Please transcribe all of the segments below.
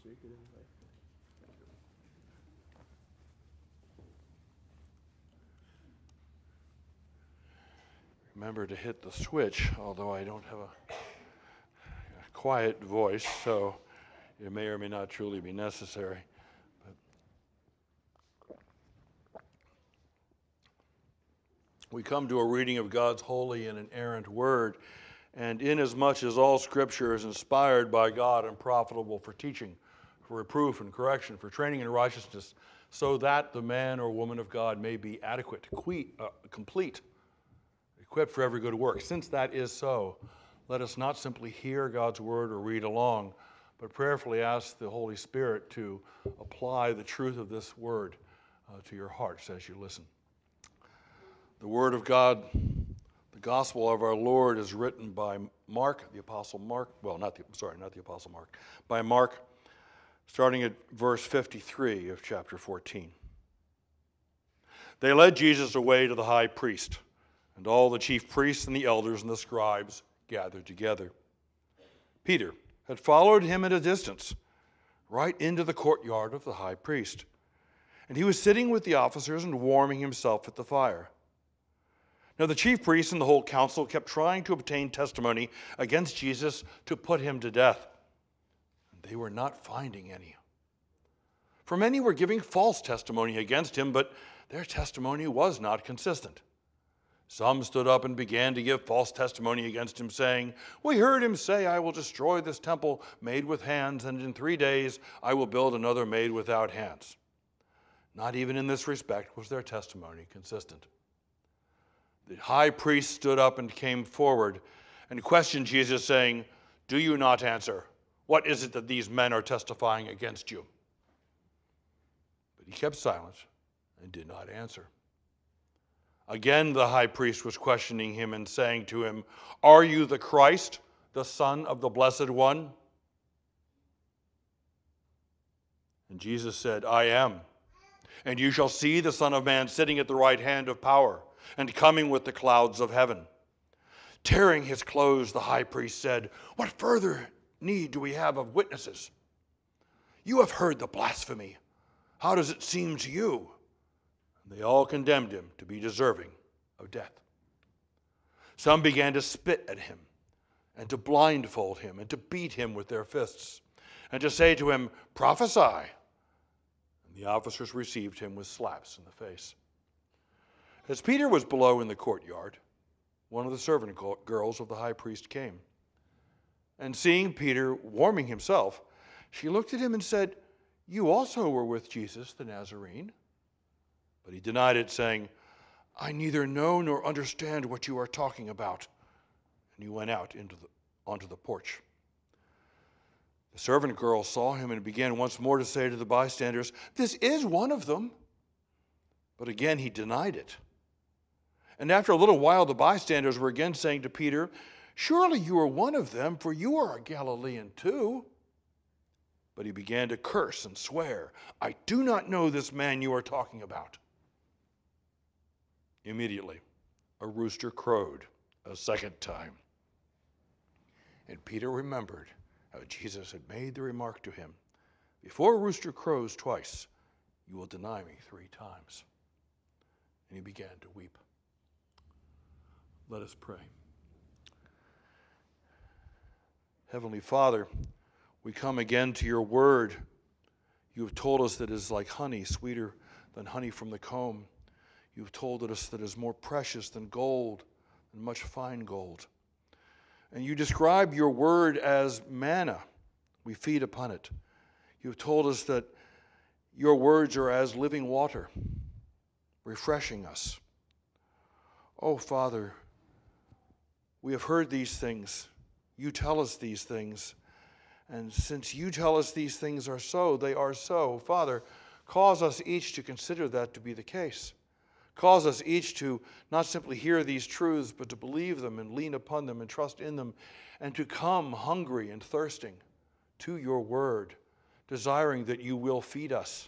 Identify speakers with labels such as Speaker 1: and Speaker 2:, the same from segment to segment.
Speaker 1: Remember to hit the switch, although I don't have a quiet voice, so it may or may not truly be necessary. But we come to a reading of God's holy and inerrant word, and inasmuch as all Scripture is inspired by God and profitable for teaching, for reproof and correction, for training in righteousness, so that the man or woman of God may be adequate, complete, equipped for every good work. Since that is so, let us not simply hear God's word or read along, but prayerfully ask the Holy Spirit to apply the truth of this word to your hearts as you listen. The word of God, the gospel of our Lord, is written by Mark, the Apostle Mark. Well, not the Apostle Mark. By Mark, starting at verse 53 of chapter 14. They led Jesus away to the high priest, and all the chief priests and the elders and the scribes gathered together. Peter had followed him at a distance, right into the courtyard of the high priest, and he was sitting with the officers and warming himself at the fire. Now the chief priests and the whole council kept trying to obtain testimony against Jesus to put him to death. They were not finding any. For many were giving false testimony against him, but their testimony was not consistent. Some stood up and began to give false testimony against him, saying, "We heard him say, 'I will destroy this temple made with hands, and in 3 days I will build another made without hands.' Not even in this respect was their testimony consistent." The high priest stood up and came forward and questioned Jesus, saying, "Do you not answer? What is it that these men are testifying against you?" But he kept silent and did not answer. Again, the high priest was questioning him and saying to him, "Are you the Christ, the Son of the Blessed One?" And Jesus said, "I am. And you shall see the Son of Man sitting at the right hand of power and coming with the clouds of heaven." Tearing his clothes, the high priest said, "What further need do we have of witnesses? You have heard the blasphemy. How does it seem to you?" And they all condemned him to be deserving of death. Some began to spit at him and to blindfold him and to beat him with their fists and to say to him, "Prophesy." And the officers received him with slaps in the face. As Peter was below in the courtyard, one of the servant girls of the high priest came. And seeing Peter warming himself, she looked at him and said, "You also were with Jesus the Nazarene." But he denied it, saying, "I neither know nor understand what you are talking about." And he went out onto the porch. The servant girl saw him and began once more to say to the bystanders, "This is one of them." But again he denied it. And after a little while the bystanders were again saying to Peter, "Surely you are one of them, for you are a Galilean too." But he began to curse and swear, "I do not know this man you are talking about." Immediately, a rooster crowed a second time. And Peter remembered how Jesus had made the remark to him, "Before a rooster crows twice, you will deny me 3 times." And he began to weep. Let us pray. Heavenly Father, we come again to your word. You have told us that it is like honey, sweeter than honey from the comb. You have told us that it is more precious than gold, and much fine gold. And you describe your word as manna. We feed upon it. You have told us that your words are as living water, refreshing us. Oh, Father, we have heard these things. You tell us these things. And since you tell us these things are so, they are so. Father, cause us each to consider that to be the case. Cause us each to not simply hear these truths, but to believe them and lean upon them and trust in them, and to come hungry and thirsting to your word, desiring that you will feed us.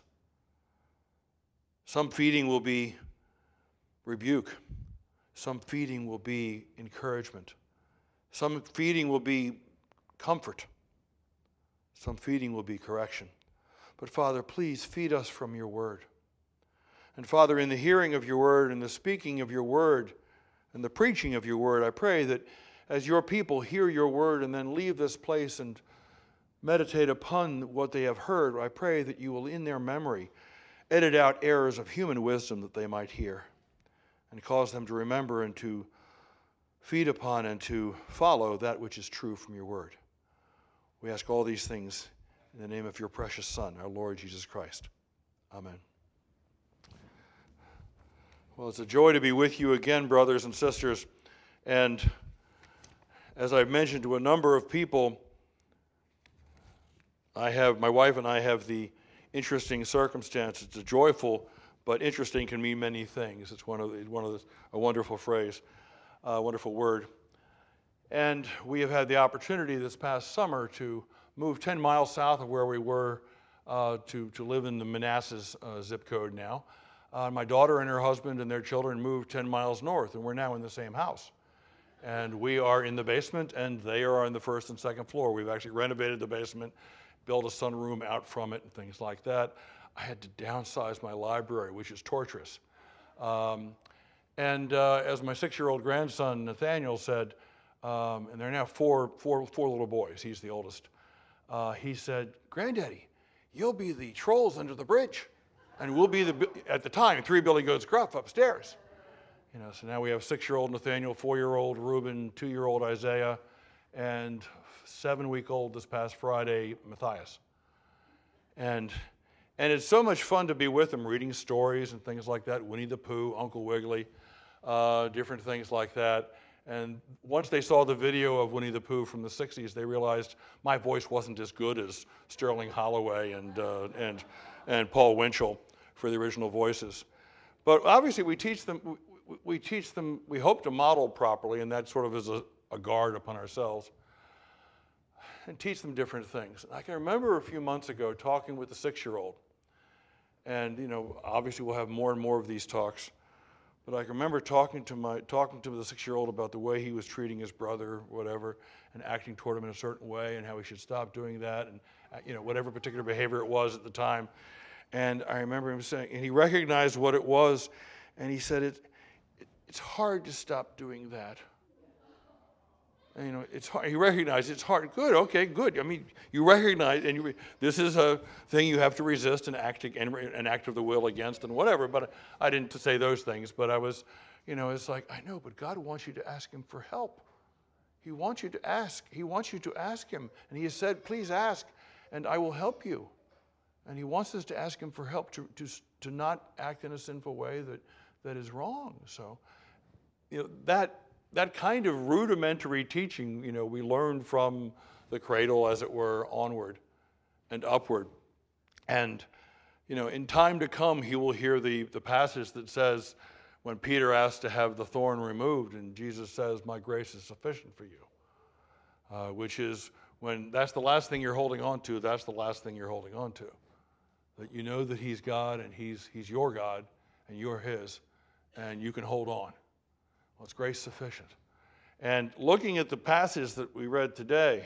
Speaker 1: Some feeding will be rebuke. Some feeding will be encouragement. Some feeding will be comfort. Some feeding will be correction. But Father, please feed us from your word. And Father, in the hearing of your word and the speaking of your word and the preaching of your word, I pray that as your people hear your word and then leave this place and meditate upon what they have heard, I pray that you will, in their memory, edit out errors of human wisdom that they might hear and cause them to remember and to feed upon and to follow that which is true from your word. We ask all these things in the name of your precious Son, our Lord Jesus Christ. Amen. Well, it's a joy to be with you again, brothers and sisters. And as I've mentioned to a number of people, my wife and I have the interesting circumstance. It's a joyful, but interesting can mean many things. It's a wonderful phrase, a wonderful word. And we have had the opportunity this past summer to move 10 miles south of where we were to live in the Manassas zip code now. My daughter and her husband and their children moved 10 miles north, and we're now in the same house. And we are in the basement, and they are on the first and second floor. We've actually renovated the basement, built a sunroom out from it, and things like that. I had to downsize my library, which is torturous. As my 6-year-old grandson, Nathaniel, said, and there are now four little boys. He's the oldest. He said, "Granddaddy, you'll be the trolls under the bridge, and we'll be at the time 3 Billy Goats Gruff upstairs." So now we have 6-year-old Nathaniel, 4-year-old Reuben, 2-year-old Isaiah, and 7-week-old this past Friday, Matthias. And it's so much fun to be with them, reading stories and things like that, Winnie the Pooh, Uncle Wiggily, different things like that. And once they saw the video of Winnie the Pooh from the 60s, they realized my voice wasn't as good as Sterling Holloway and Paul Winchell for the original voices. But obviously we teach them, we hope to model properly, and that sort of is a guard upon ourselves, and teach them different things. I can remember a few months ago talking with the 6-year-old, and obviously we'll have more and more of these talks. But I can remember talking to the 6-year-old about the way he was treating his brother, whatever, and acting toward him in a certain way, and how he should stop doing that, and whatever particular behavior it was at the time. And I remember him saying, and he recognized what it was, and he said, "It's hard to stop doing that." And, it's hard. He recognized it's hard. Good, okay, good. I mean, you recognize, and this is a thing you have to resist and an act of the will against and whatever. But I didn't say those things. But I was, it's like, I know, but God wants you to ask him for help. He wants you to ask. He wants you to ask him. And he has said, "Please ask, and I will help you." And he wants us to ask him for help to not act in a sinful way that is wrong. So, that kind of rudimentary teaching, we learn from the cradle, as it were, onward and upward. And, in time to come, he will hear the passage that says, when Peter asked to have the thorn removed, and Jesus says, "My grace is sufficient for you," which is when that's the last thing you're holding on to, that's the last thing you're holding on to. That you know that he's God, and he's your God, and you're his, and you can hold on. Well, it's grace sufficient. And looking at the passage that we read today,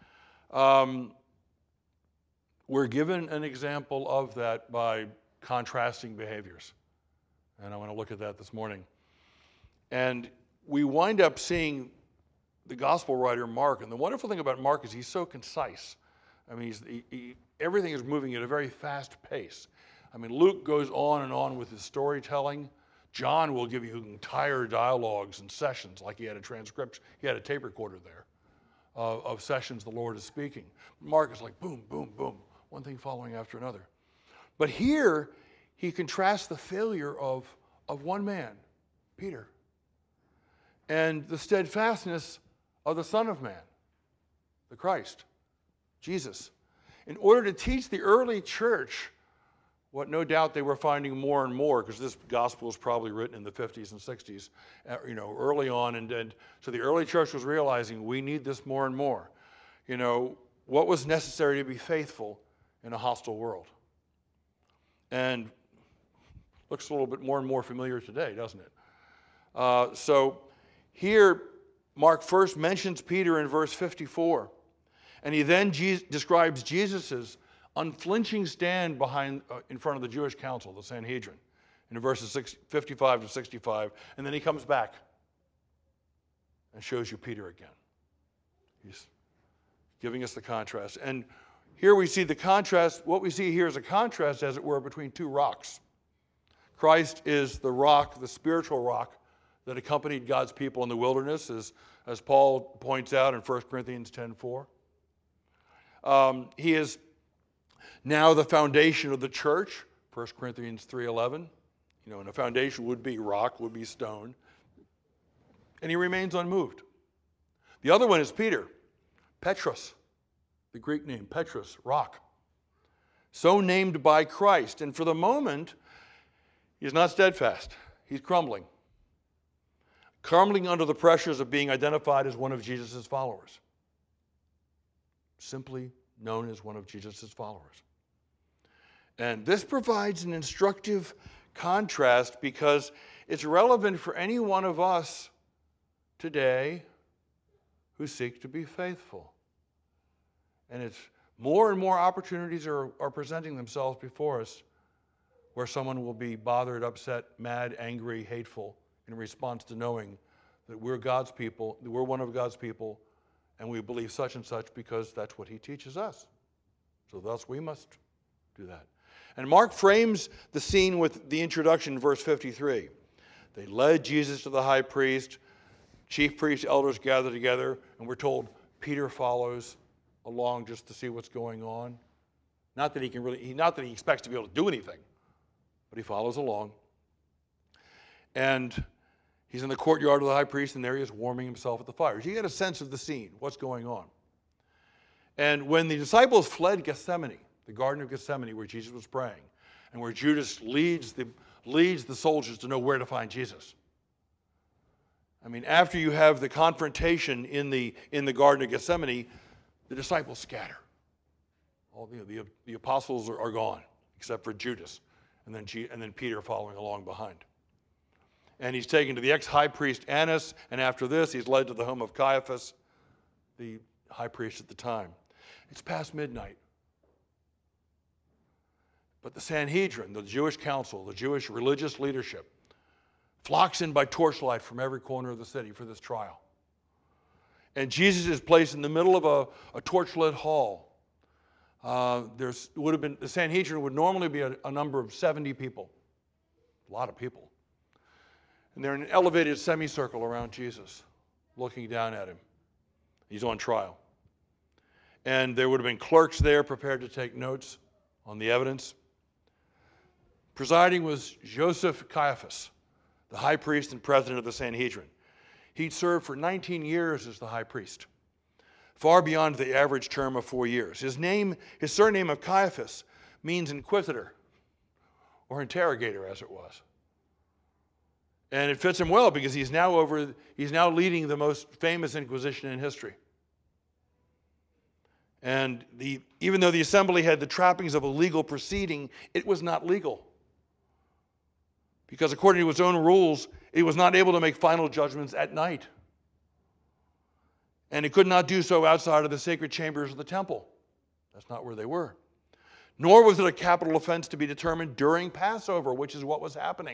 Speaker 1: we're given an example of that by contrasting behaviors. And I want to look at that this morning. And we wind up seeing the gospel writer Mark. And the wonderful thing about Mark is he's so concise. I mean, everything is moving at a very fast pace. I mean, Luke goes on and on with his storytelling. John will give you entire dialogues and sessions, like he had a transcription, he had a tape recorder there of sessions the Lord is speaking. Mark is like boom, boom, boom, one thing following after another. But here, he contrasts the failure of one man, Peter, and the steadfastness of the Son of Man, the Christ, Jesus, in order to teach the early church what no doubt they were finding more and more, because this gospel was probably written in the 50s and 60s, early on. And so the early church was realizing we need this more and more. What was necessary to be faithful in a hostile world? And looks a little bit more and more familiar today, doesn't it? So here, Mark first mentions Peter in verse 54. And he then describes Jesus' unflinching stand in front of the Jewish council, the Sanhedrin, in verses 55 to 65. And then he comes back and shows you Peter again. He's giving us the contrast. And here we see the contrast. What we see here is a contrast, as it were, between two rocks. Christ is the rock, the spiritual rock, that accompanied God's people in the wilderness, as Paul points out in 1 Corinthians 10:4. He is now the foundation of the church, 1 Corinthians 3:11. And a foundation would be rock, would be stone. And he remains unmoved. The other one is Peter, Petros, the Greek name, Petros, rock. So named by Christ. And for the moment, he's not steadfast. He's crumbling under the pressures of being identified as one of Jesus' followers. Simply known as one of Jesus' followers. And this provides an instructive contrast because it's relevant for any one of us today who seek to be faithful. And it's more and more opportunities are presenting themselves before us where someone will be bothered, upset, mad, angry, hateful in response to knowing that we're God's people, that we're one of God's people, and we believe such and such because that's what he teaches us. So thus we must do that. And Mark frames the scene with the introduction in verse 53. They led Jesus to the high priest, chief priests, elders gathered together, and we're told Peter follows along just to see what's going on. Not that he expects to be able to do anything, but he follows along. And he's in the courtyard of the high priest, and there he is warming himself at the fire. You get a sense of the scene, what's going on. And when the disciples fled Gethsemane, the Garden of Gethsemane where Jesus was praying, and where Judas leads the soldiers to know where to find Jesus. I mean, after you have the confrontation in the Garden of Gethsemane, the disciples scatter. The apostles are gone, except for Judas, and then Peter following along behind. And he's taken to the ex-high priest Annas, and after this, he's led to the home of Caiaphas, the high priest at the time. It's past midnight. But the Sanhedrin, the Jewish council, the Jewish religious leadership, flocks in by torchlight from every corner of the city for this trial. And Jesus is placed in the middle of a torchlit hall. The Sanhedrin would normally be a number of 70 people, a lot of people. And they're in an elevated semicircle around Jesus, looking down at him. He's on trial. And there would have been clerks there prepared to take notes on the evidence. Presiding was Joseph Caiaphas, the high priest and president of the Sanhedrin. He'd served for 19 years as the high priest, far beyond the average term of 4 years. His surname of Caiaphas means inquisitor, or interrogator as it was. And it fits him well because he's now leading the most famous inquisition in history. And even though the assembly had the trappings of a legal proceeding, it was not legal. Because according to its own rules, it was not able to make final judgments at night. And it could not do so outside of the sacred chambers of the temple. That's not where they were. Nor was it a capital offense to be determined during Passover, which is what was happening.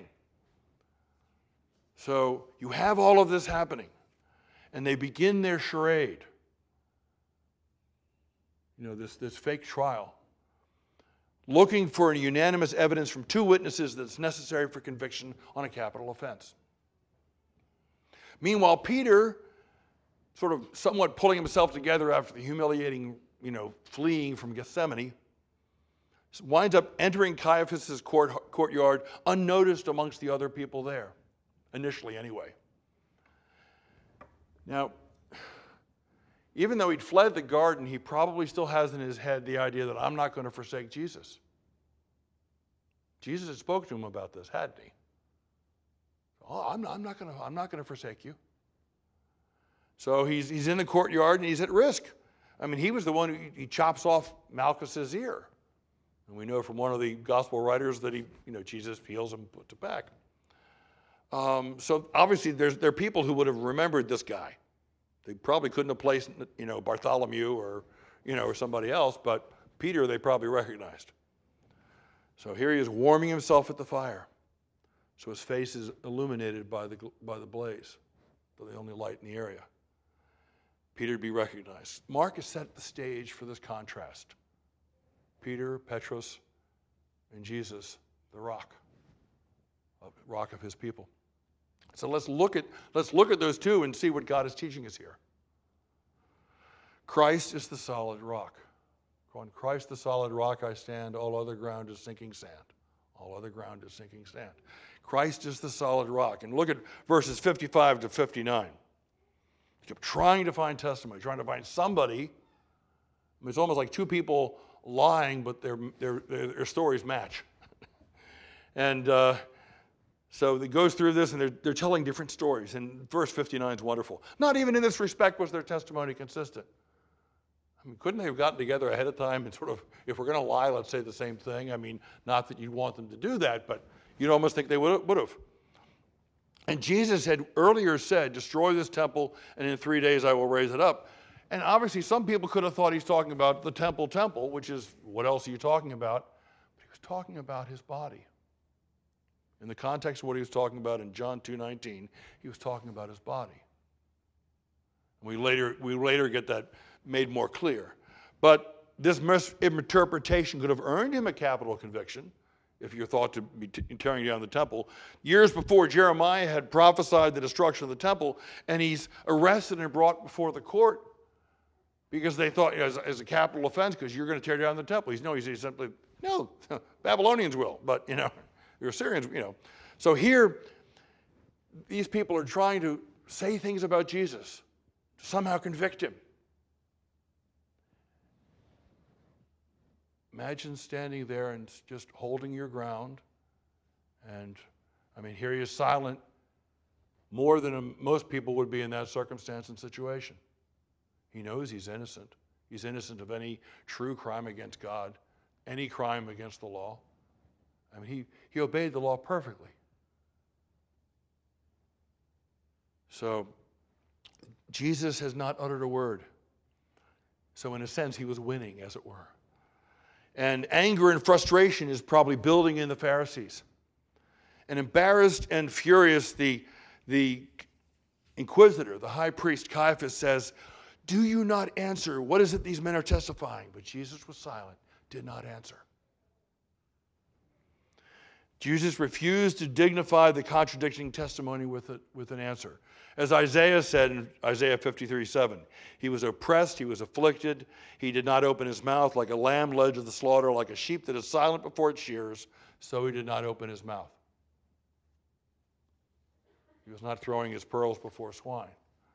Speaker 1: So you have all of this happening, and they begin their charade. This fake trial, looking for unanimous evidence from two witnesses that's necessary for conviction on a capital offense. Meanwhile, Peter, sort of somewhat pulling himself together after the humiliating, fleeing from Gethsemane, winds up entering Caiaphas' courtyard unnoticed amongst the other people there, initially anyway. Now, even though he'd fled the garden, he probably still has in his head the idea that I'm not going to forsake Jesus. Jesus had spoken to him about this, hadn't he? Oh, I'm not going to forsake you. So he's in the courtyard and he's at risk. I mean, he was the one who he chops off Malchus's ear, and we know from one of the gospel writers that Jesus heals him, puts it back. So obviously, there are people who would have remembered this guy. They probably couldn't have placed, Bartholomew or, or somebody else, but Peter they probably recognized. So here he is warming himself at the fire. So his face is illuminated by the blaze, the only light in the area. Peter to be recognized. Mark has set the stage for this contrast. Peter, Petros, and Jesus, the rock of his people. So let's look at those two and see what God is teaching us here. Christ is the solid rock. On Christ the solid rock I stand, all other ground is sinking sand. All other ground is sinking sand. Christ is the solid rock. And look at verses 55 to 59. He kept trying to find testimony, trying to find somebody. I mean, it's almost like two people lying, but their stories match. And so he goes through this, and they're telling different stories. And verse 59 is wonderful. Not even in this respect was their testimony consistent. I mean, couldn't they have gotten together ahead of time and sort of, if we're going to lie, let's say the same thing? I mean, not that you'd want them to do that, but you'd almost think they would have. And Jesus had earlier said, destroy this temple, and in 3 days I will raise it up. And obviously some people could have thought he's talking about the temple, which is, what else are you talking about? But he was talking about his body. In the context of what he was talking about in John 2:19, he was talking about his body. And we later get that made more clear. But this misinterpretation could have earned him a capital conviction if you're thought to be tearing down the temple. Years before, Jeremiah had prophesied the destruction of the temple, and he's arrested and brought before the court because they thought, as a capital offense, because you're going to tear down the temple. He's simply, no, Babylonians will, but, the Assyrians, So here, these people are trying to say things about Jesus to somehow convict him. Imagine standing there and just holding your ground. And, here he is silent more than most people would be in that circumstance and situation. He knows he's innocent. He's innocent of any true crime against God, any crime against the law. He obeyed the law perfectly. So, Jesus has not uttered a word. So in a sense, he was winning, as it were. And anger and frustration is probably building in the Pharisees. And embarrassed and furious, the inquisitor, the high priest Caiaphas, says, do you not answer? What is it these men are testifying? But Jesus was silent, did not answer. Jesus refused to dignify the contradicting testimony with an answer. As Isaiah said in Isaiah 53:7, he was oppressed, he was afflicted, he did not open his mouth, like a lamb led to the slaughter, like a sheep that is silent before its shearers, so he did not open his mouth. He was not throwing his pearls before swine.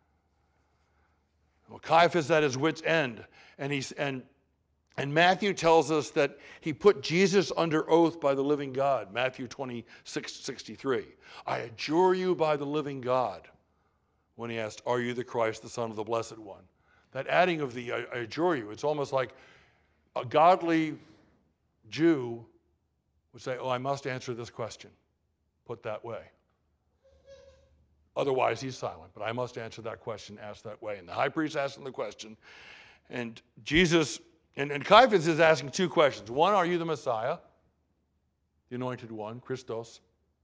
Speaker 1: Well, Caiaphas at his wit's end, and Matthew tells us that he put Jesus under oath by the living God. Matthew 26:63. I adjure you by the living God. When he asked, are you the Christ, the Son of the Blessed One? That adding of the I adjure you, it's almost like a godly Jew would say, I must answer this question, put that way. Otherwise, he's silent, but I must answer that question asked that way. And the high priest asked him the question, and Jesus, and Caiaphas is asking two questions. One, are you the Messiah, the anointed one, Christos?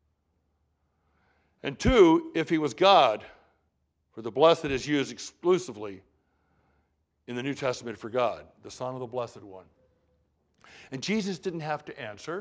Speaker 1: And two, if he was God, for the blessed is used exclusively in the New Testament for God, the Son of the Blessed One. And Jesus didn't have to answer,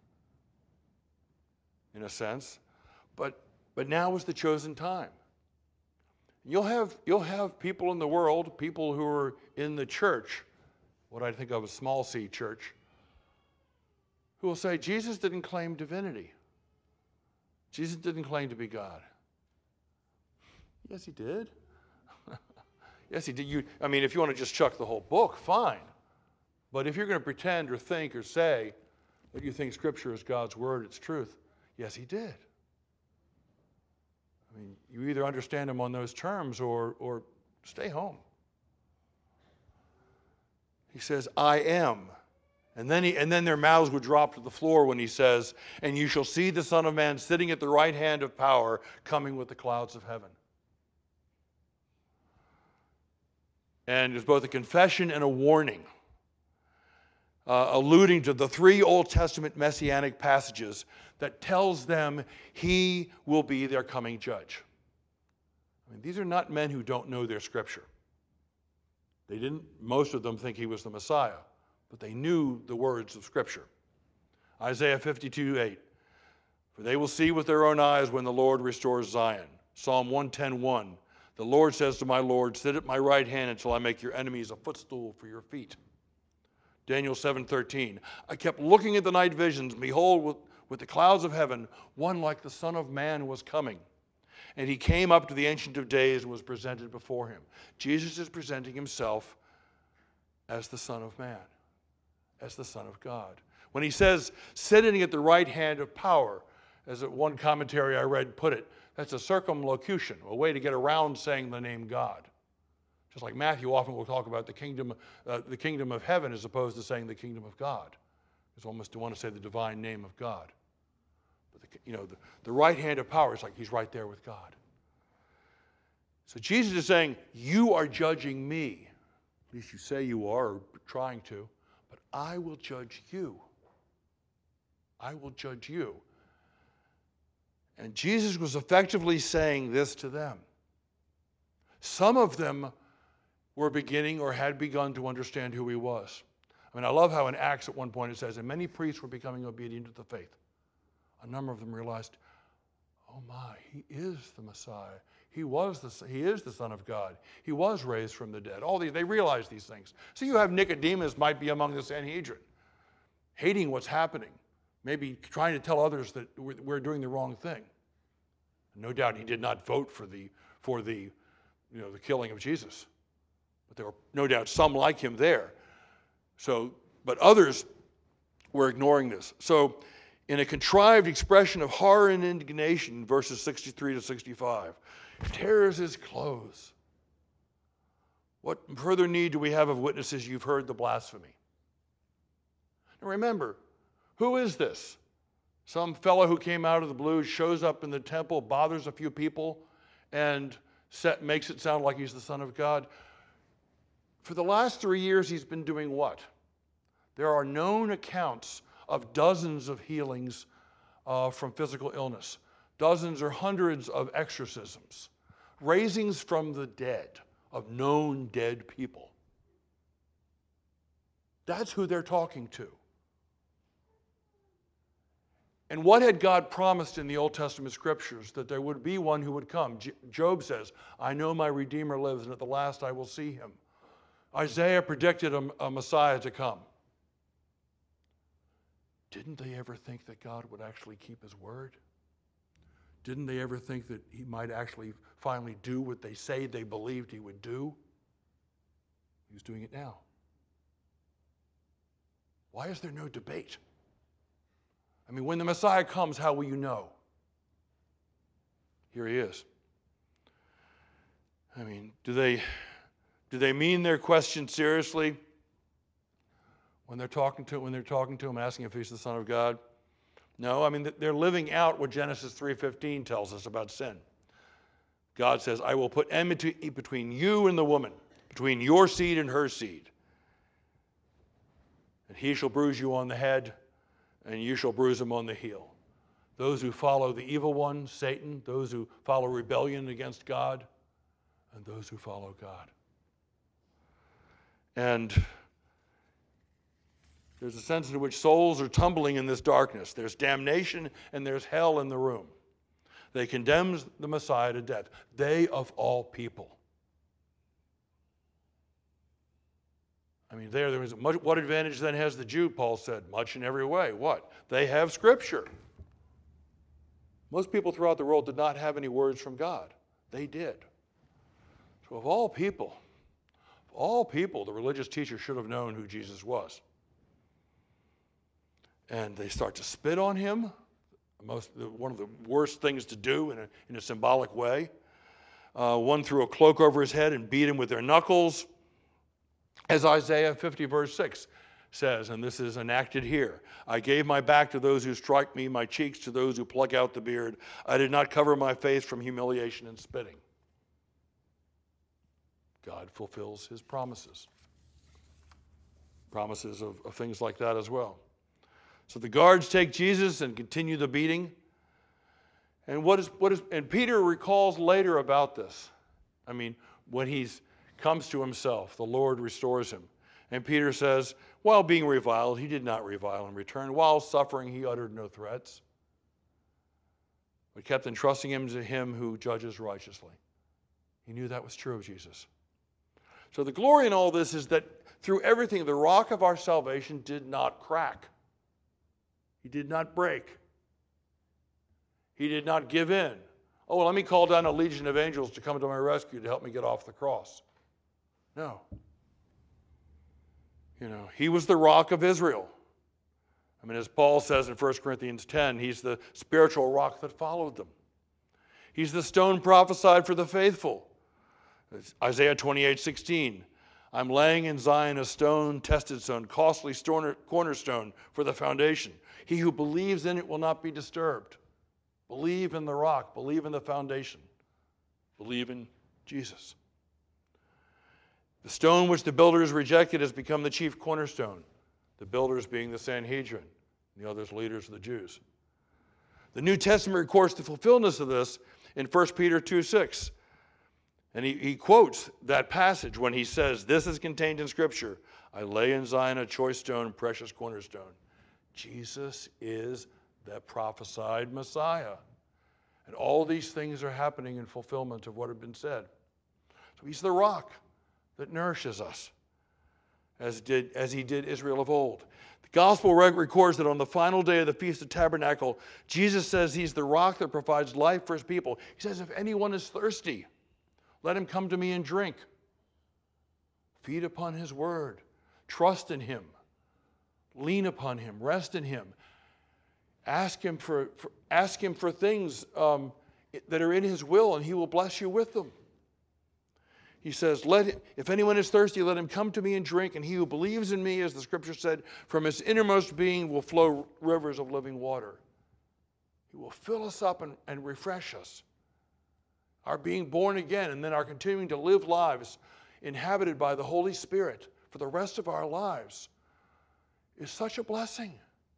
Speaker 1: in a sense, but now was the chosen time. You'll have people in the world, people who are in the church, what I think of as small c church, who will say, Jesus didn't claim divinity. Jesus didn't claim to be God. Yes, he did. Yes, he did. If you want to just chuck the whole book, fine. But if you're going to pretend or think or say that you think Scripture is God's word, it's truth, yes, he did. You either understand him on those terms or stay home. He says, I am. And then their mouths would drop to the floor when he says, and you shall see the Son of Man sitting at the right hand of power, coming with the clouds of heaven. And it's both a confession and a warning, alluding to the 3 Old Testament messianic passages that tells them he will be their coming judge. I mean, these are not men who don't know their scripture. They didn't, most of them, think he was the Messiah, but they knew the words of scripture. Isaiah 52:8, for they will see with their own eyes when the Lord restores Zion. Psalm 110:1, the Lord says to my Lord, sit at my right hand until I make your enemies a footstool for your feet. Daniel 7:13, I kept looking at the night visions, and behold, with the clouds of heaven, one like the Son of Man was coming. And he came up to the Ancient of Days and was presented before him. Jesus is presenting himself as the Son of Man, as the Son of God. When he says, sitting at the right hand of power, as one commentary I read put it, that's a circumlocution, a way to get around saying the name God. Just like Matthew often will talk about the kingdom of heaven as opposed to saying the kingdom of God. It's almost to want to say the divine name of God. But the right hand of power is like he's right there with God. So Jesus is saying, you are judging me. At least you say you are, or trying to. But I will judge you. I will judge you. And Jesus was effectively saying this to them. Some of them were beginning or had begun to understand who he was. I mean, I love how in Acts at one point it says, and many priests were becoming obedient to the faith. A number of them realized, oh my, he is the Messiah. He is the Son of God. He was raised from the dead. They realized these things. So you have Nicodemus might be among the Sanhedrin, hating what's happening, maybe trying to tell others that we're doing the wrong thing. No doubt he did not vote for the killing of Jesus. But there were no doubt some like him there. But others were ignoring this. So in a contrived expression of horror and indignation, verses 63 to 65, tears his clothes. What further need do we have of witnesses? You've heard the blasphemy. Now remember, who is this? Some fellow who came out of the blue, shows up in the temple, bothers a few people, and makes it sound like he's the Son of God. For the last 3 years, he's been doing what? There are known accounts of dozens of healings from physical illness, dozens or hundreds of exorcisms, raisings from the dead of known dead people. That's who they're talking to. And what had God promised in the Old Testament scriptures? That there would be one who would come. Job says, I know my Redeemer lives, and at the last I will see him. Isaiah predicted a Messiah to come. Didn't they ever think that God would actually keep his word? Didn't they ever think that he might actually finally do what they say they believed he would do? He's doing it now. Why is there no debate? I mean, when the Messiah comes, how will you know? Here he is. I mean, do they mean their question seriously when they're talking to him, asking if he's the Son of God? No, I mean, they're living out what Genesis 3:15 tells us about sin. God says, I will put enmity between you and the woman, between your seed and her seed. And he shall bruise you on the head, and you shall bruise him on the heel. Those who follow the evil one, Satan, those who follow rebellion against God, and those who follow God. And there's a sense in which souls are tumbling in this darkness. There's damnation and there's hell in the room. They condemn the Messiah to death. They of all people. I mean, there was much. What advantage then has the Jew? Paul said, much in every way. What? They have Scripture. Most people throughout the world did not have any words from God. They did. So of all people, the religious teachers should have known who Jesus was. And they start to spit on him, one of the worst things to do in a symbolic way. One threw a cloak over his head and beat him with their knuckles. As Isaiah 50 verse 6 says, and this is enacted here, I gave my back to those who strike me, my cheeks to those who pluck out the beard. I did not cover my face from humiliation and spitting. God fulfills his promises. Promises of things like that as well. So the guards take Jesus and continue the beating. And and Peter recalls later about this. I mean, when he comes to himself, the Lord restores him. And Peter says, while being reviled, he did not revile in return. While suffering, he uttered no threats, but kept entrusting him to him who judges righteously. He knew that was true of Jesus. So the glory in all this is that through everything, the rock of our salvation did not crack. He did not break. He did not give in. Oh, well, let me call down a legion of angels to come to my rescue to help me get off the cross. No. He was the rock of Israel. I mean, as Paul says in 1 Corinthians 10, he's the spiritual rock that followed them. He's the stone prophesied for the faithful. It's Isaiah 28:16. I'm laying in Zion a stone, tested stone, costly cornerstone for the foundation. He who believes in it will not be disturbed. Believe in the rock. Believe in the foundation. Believe in Jesus. The stone which the builders rejected has become the chief cornerstone, the builders being the Sanhedrin, and the others leaders of the Jews. The New Testament records the fulfillment of this in 1 Peter 2:6. And he quotes that passage when he says, this is contained in Scripture, I lay in Zion a choice stone, precious cornerstone. Jesus is the prophesied Messiah. And all these things are happening in fulfillment of what had been said. So he's the rock that nourishes us, as he did Israel of old. The Gospel records that on the final day of the Feast of Tabernacle, Jesus says he's the rock that provides life for his people. He says, if anyone is thirsty, let him come to me and drink. Feed upon his word. Trust in him. Lean upon him. Rest in him. Ask him for things that are in his will, and he will bless you with them. He says, if anyone is thirsty, let him come to me and drink, and he who believes in me, as the Scripture said, from his innermost being will flow rivers of living water. He will fill us up and refresh us. Our being born again and then our continuing to live lives inhabited by the Holy Spirit for the rest of our lives is such a blessing.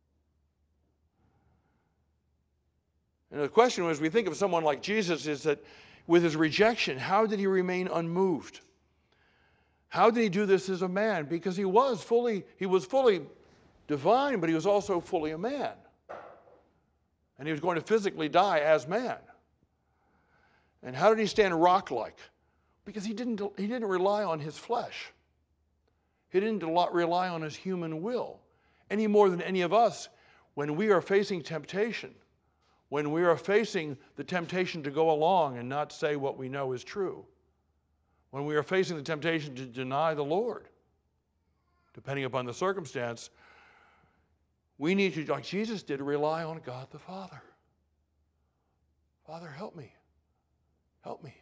Speaker 1: And the question, as we think of someone like Jesus, is that with his rejection, how did he remain unmoved? How did he do this as a man? Because he was fully divine, but he was also fully a man. And he was going to physically die as man. And how did he stand rock-like? Because he didn't rely on his flesh. He didn't rely on his human will any more than any of us when we are facing temptation, when we are facing the temptation to go along and not say what we know is true, when we are facing the temptation to deny the Lord, depending upon the circumstance, we need to, like Jesus did, rely on God the Father. Father, help me. Help me.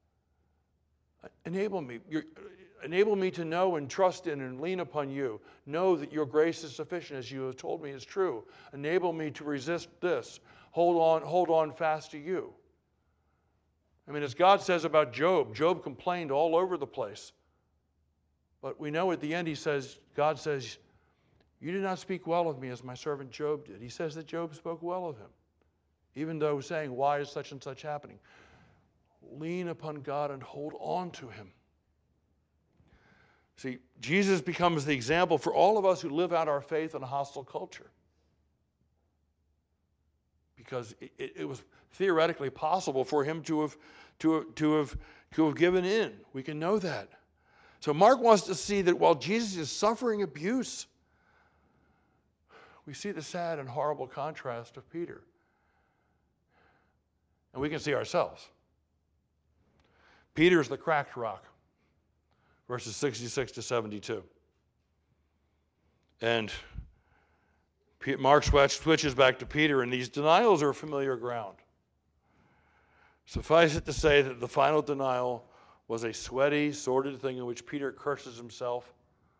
Speaker 1: Enable me to know and trust in and lean upon you. Know that your grace is sufficient, as you have told me is true. Enable me to resist this. Hold on fast to you. I mean, as God says about Job, Job complained all over the place. But we know at the end God says, you did not speak well of me as my servant Job did. He says that Job spoke well of him, even though saying, why is such and such happening? Lean upon God and hold on to him. See, Jesus becomes the example for all of us who live out our faith in a hostile culture. Because it was theoretically possible for him to have given in. We can know that. So Mark wants to see that while Jesus is suffering abuse, we see the sad and horrible contrast of Peter. And we can see ourselves. Peter is the cracked rock, verses 66 to 72. And Mark switches back to Peter, and these denials are familiar ground. Suffice it to say that the final denial was a sweaty, sordid thing in which Peter curses himself,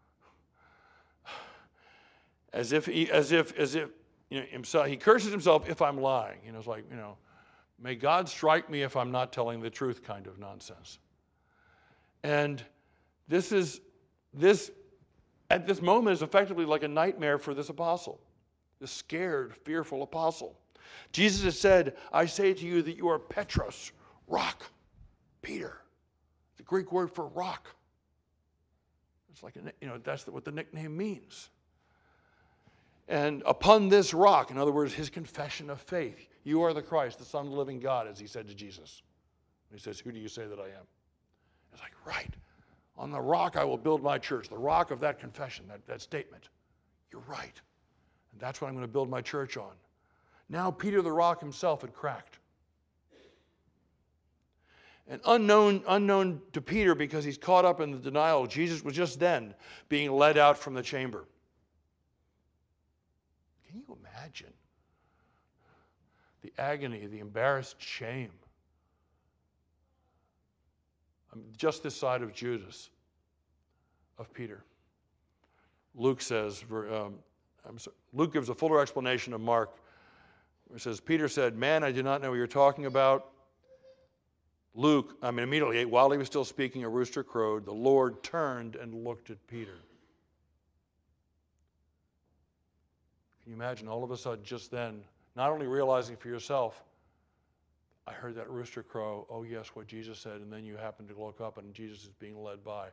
Speaker 1: as if himself. He curses himself if I'm lying. It's like, may God strike me if I'm not telling the truth kind of nonsense. And this at this moment is effectively like a nightmare for this apostle, this scared, fearful apostle. Jesus has said, I say to you that you are Petros, rock, Peter. The Greek word for rock. It's like, that's what the nickname means. And upon this rock, in other words, his confession of faith, you are the Christ, the Son of the living God, as he said to Jesus. He says, who do you say that I am? It's like, right. On the rock I will build my church, the rock of that confession, that statement. You're right. And that's what I'm going to build my church on. Now Peter the rock himself had cracked. And unknown to Peter, because he's caught up in the denial, Jesus was just then being led out from the chamber. Can you imagine the agony, the embarrassed shame? Just this side of Judas, of Peter. Luke says, Luke gives a fuller explanation of Mark. It says, Peter said, man, I do not know what you're talking about. Immediately, while he was still speaking, a rooster crowed. The Lord turned and looked at Peter. Can you imagine all of a sudden, just then, not only realizing for yourself, I heard that rooster crow, oh yes, what Jesus said, and then you happen to look up and Jesus is being led by.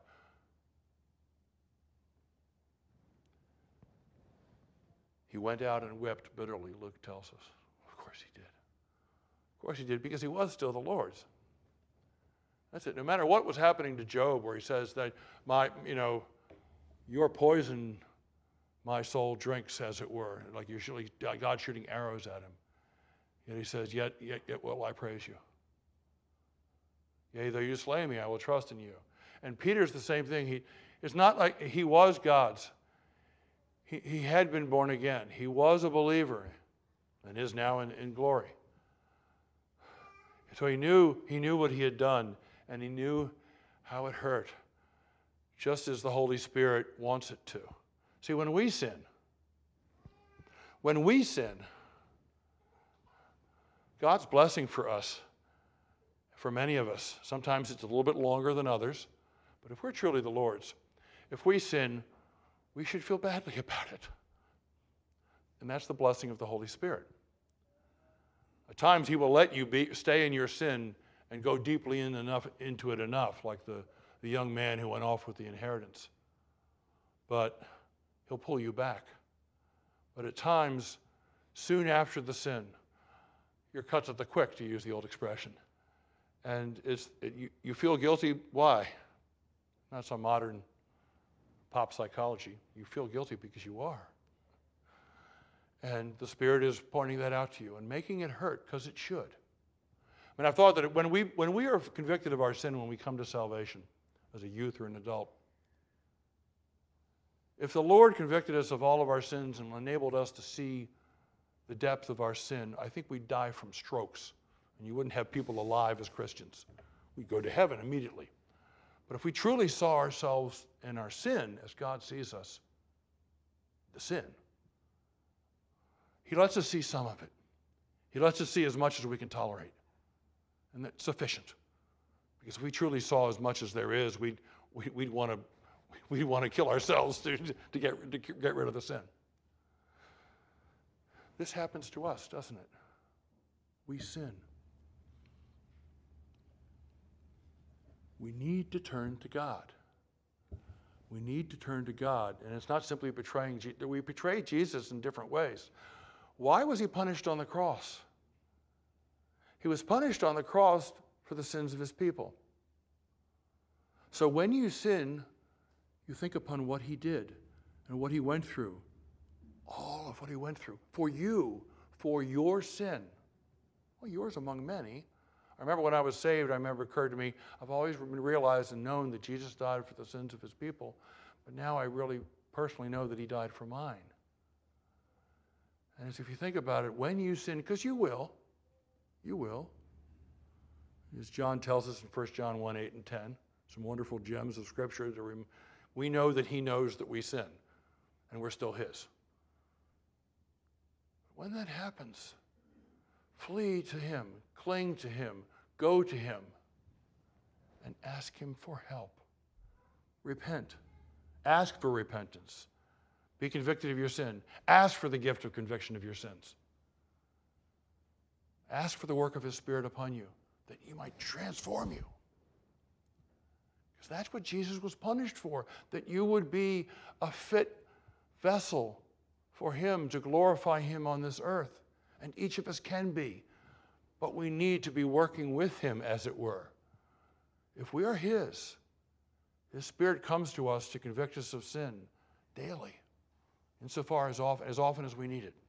Speaker 1: He went out and wept bitterly, Luke tells us. Of course he did. Of course he did, because he was still the Lord's. That's it. No matter what was happening to Job, where he says that your poison my soul drinks, as it were, like God shooting arrows at him. Yet he says, yet will I praise you. Yea, though you slay me, I will trust in you. And Peter's the same thing. It's not like he was God's. He had been born again. He was a believer and is now in glory. So he knew what he had done, and he knew how it hurt, just as the Holy Spirit wants it to. See, when we sin, God's blessing for us, for many of us, sometimes it's a little bit longer than others, but if we're truly the Lord's, if we sin, we should feel badly about it. And that's the blessing of the Holy Spirit. At times he will let you stay in your sin and go deeply into it enough, like the young man who went off with the inheritance. But he'll pull you back. But at times, soon after the sin, you're cut to the quick, to use the old expression. And you feel guilty. Why? Not some modern pop psychology. You feel guilty because you are. And the Spirit is pointing that out to you and making it hurt, because it should. I mean, I've thought that when we are convicted of our sin when we come to salvation, as a youth or an adult, if the Lord convicted us of all of our sins and enabled us to see the depth of our sin, I think we'd die from strokes, and you wouldn't have people alive as Christians. We'd go to heaven immediately. But if we truly saw ourselves in our sin as God sees us, the sin, he lets us see some of it. He lets us see as much as we can tolerate. And that's sufficient. Because if we truly saw as much as there is, we'd want to kill ourselves to get rid of the sin. This happens to us, doesn't it? We sin. We need to turn to God. We need to turn to God. And it's not simply betraying Jesus. We betray Jesus in different ways. Why was he punished on the cross? He was punished on the cross for the sins of his people. So when you sin, you think upon what he did and what he went through. All of what he went through. For you, for your sin. Well, yours among many. I remember when I was saved, it occurred to me, I've always realized and known that Jesus died for the sins of his people. But now I really personally know that he died for mine. And as if you think about it, when you sin, because you will, as John tells us in 1 John 1, 8 and 10, some wonderful gems of Scripture. We know that he knows that we sin, and we're still his. When that happens, flee to him, cling to him, go to him, and ask him for help. repent. Ask for repentance. Be convicted of your sin. Ask for the gift of conviction of your sins. Ask for the work of His Spirit upon you, that He might transform you. Because that's what Jesus was punished for, that you would be a fit vessel for Him to glorify Him on this earth. And each of us can be, but we need to be working with Him, as it were. If we are His Spirit comes to us to convict us of sin daily, insofar as often as we need it.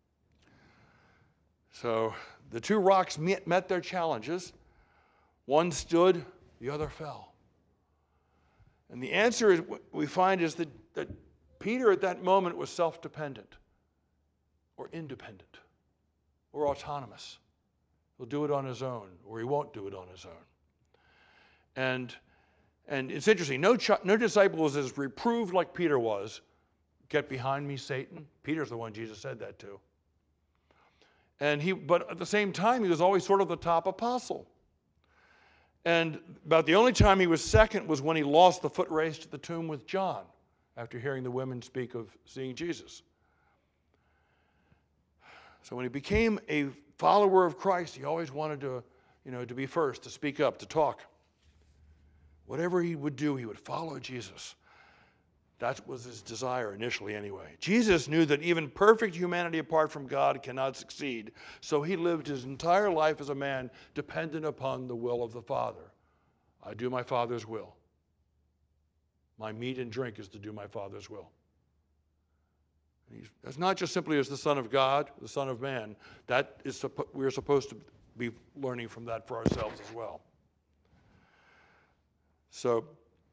Speaker 1: So the two rocks met their challenges. One stood, the other fell. And the answer is, we find is that Peter at that moment was self-dependent or independent or autonomous. He'll do it on his own, or he won't do it on his own. And it's interesting, no disciple is as reproved like Peter was. Get behind me, Satan. Peter's the one Jesus said that to. But at the same time, he was always sort of the top apostle. And about the only time he was second was when he lost the foot race to the tomb with John, after hearing the women speak of seeing Jesus. So when he became a follower of Christ, he always wanted to be first, to speak up, to talk. Whatever he would do, he would follow Jesus. That was his desire initially anyway. Jesus knew that even perfect humanity apart from God cannot succeed, so he lived his entire life as a man dependent upon the will of the Father. I do my Father's will. My meat and drink is to do my Father's will. That's not just simply as the Son of God, the Son of Man. We're supposed to be learning from that for ourselves as well. So,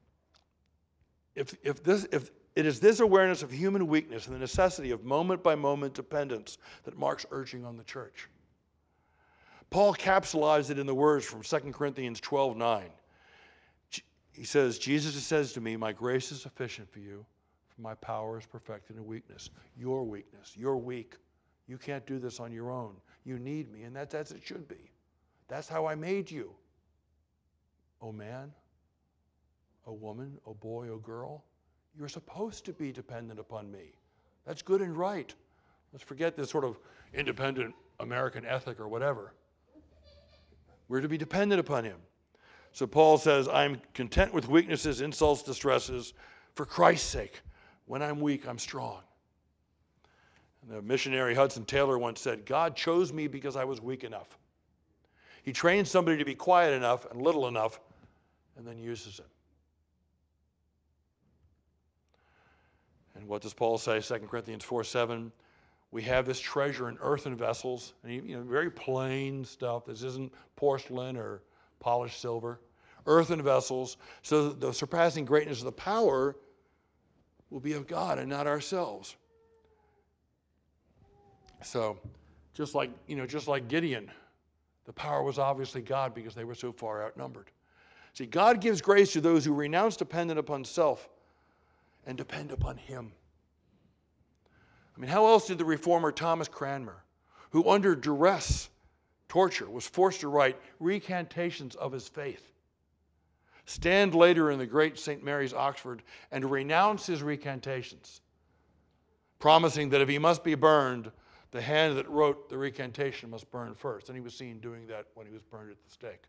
Speaker 1: if it is this awareness of human weakness and the necessity of moment-by-moment dependence that marks urging on the church. Paul capsulized it in the words from 2 Corinthians 12:9. He says, Jesus says to me, my grace is sufficient for you, for my power is perfected in weakness. Your weakness. You're weak. You can't do this on your own. You need me, and that's as it should be. That's how I made you. Oh man, oh woman, oh boy, oh girl, you're supposed to be dependent upon me. That's good and right. Let's forget this sort of independent American ethic or whatever. We're to be dependent upon him. So Paul says, I'm content with weaknesses, insults, distresses, for Christ's sake. When I'm weak, I'm strong. And the missionary Hudson Taylor once said, God chose me because I was weak enough. He trains somebody to be quiet enough and little enough, and then uses him. And what does Paul say? 2 Corinthians 4:7. We have this treasure in earthen vessels, and very plain stuff. This isn't porcelain or polished silver. Earthen vessels, so that the surpassing greatness of the power will be of God and not ourselves. So, just like Gideon, the power was obviously God because they were so far outnumbered. See, God gives grace to those who renounce dependence upon self and depend upon him. I mean, how else did the reformer Thomas Cranmer, who under duress, torture, was forced to write recantations of his faith, stand later in the great St. Mary's, Oxford, and renounce his recantations, promising that if he must be burned, the hand that wrote the recantation must burn first. And he was seen doing that when he was burned at the stake.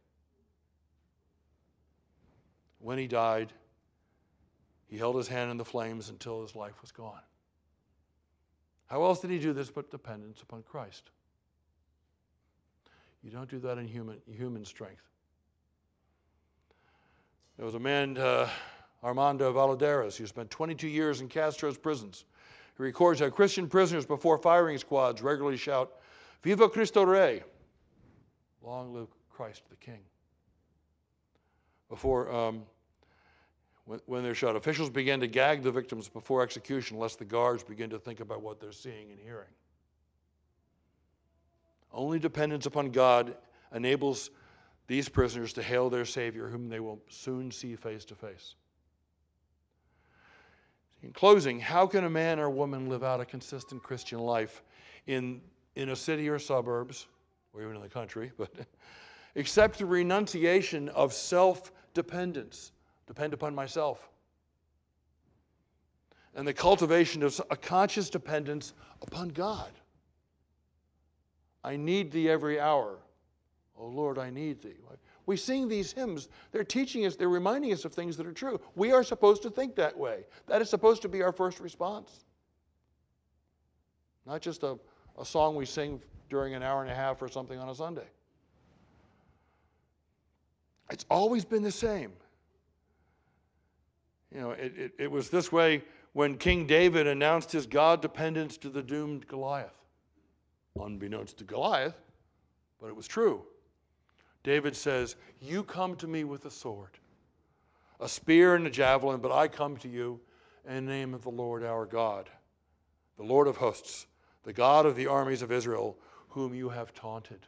Speaker 1: When he died, he held his hand in the flames until his life was gone. How else did he do this but dependence upon Christ? You don't do that in human strength. There was a man, Armando Valadares, who spent 22 years in Castro's prisons. He records how Christian prisoners before firing squads regularly shout, "Viva Cristo Rey!" Long live Christ the King. When they're shot, officials began to gag the victims before execution, lest the guards begin to think about what they're seeing and hearing. Only dependence upon God enables these prisoners to hail their Savior, whom they will soon see face to face. In closing, how can a man or woman live out a consistent Christian life in a city or suburbs, or even in the country, but except the renunciation of self-dependence? Depend upon myself. and the cultivation of a conscious dependence upon God. I need thee every hour. Oh Lord, I need thee. We sing these hymns. They're teaching us, they're reminding us of things that are true. We are supposed to think that way. That is supposed to be our first response. Not just a song we sing during an hour and a half or something on a Sunday. It's always been the same. You know, it was this way when King David announced his God dependence to the doomed Goliath. Unbeknownst to Goliath, but it was true. David says, you come to me with a sword, a spear and a javelin, but I come to you in the name of the Lord our God, the Lord of hosts, the God of the armies of Israel, whom you have taunted.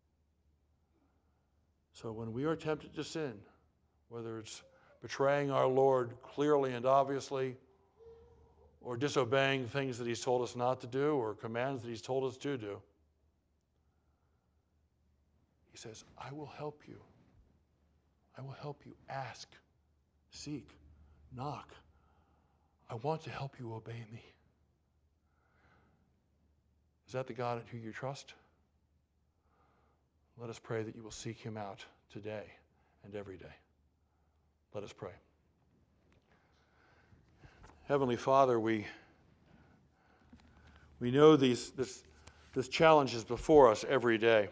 Speaker 1: So when we are tempted to sin, whether it's betraying our Lord clearly and obviously, or disobeying things that he's told us not to do, or commands that he's told us to do, he says, I will help you. I will help you. Ask, seek, knock. I want to help you obey me. Is that the God in whom you trust? Let us pray that you will seek him out today and every day. Let us pray. Heavenly Father, we know this challenge is before us every day.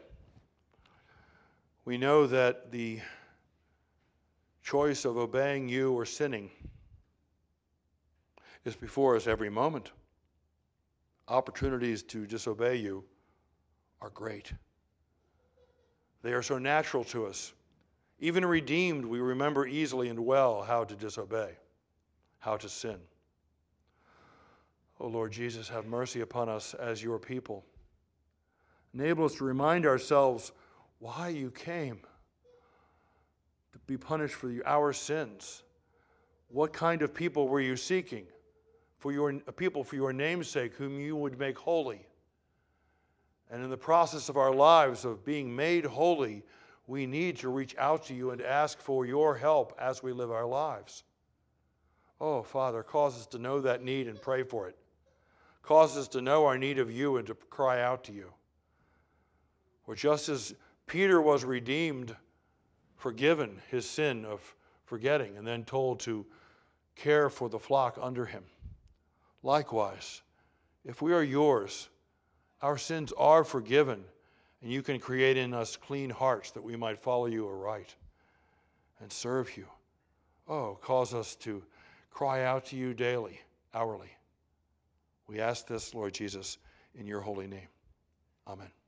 Speaker 1: We know that the choice of obeying you or sinning is before us every moment. Opportunities to disobey you are great. They are so natural to us. Even redeemed, we remember easily and well how to disobey, how to sin. O Lord Jesus, have mercy upon us as your people. Enable us to remind ourselves why you came, to be punished for our sins. What kind of people were you seeking? A people for your name's sake, whom you would make holy. And in the process of our lives of being made holy, we need to reach out to you and ask for your help as we live our lives. Oh, Father, cause us to know that need and pray for it. Cause us to know our need of you and to cry out to you. For just as Peter was redeemed, forgiven his sin of forgetting, and then told to care for the flock under him, likewise, if we are yours, our sins are forgiven, and you can create in us clean hearts that we might follow you aright and serve you. Oh, cause us to cry out to you daily, hourly. We ask this, Lord Jesus, in your holy name. Amen.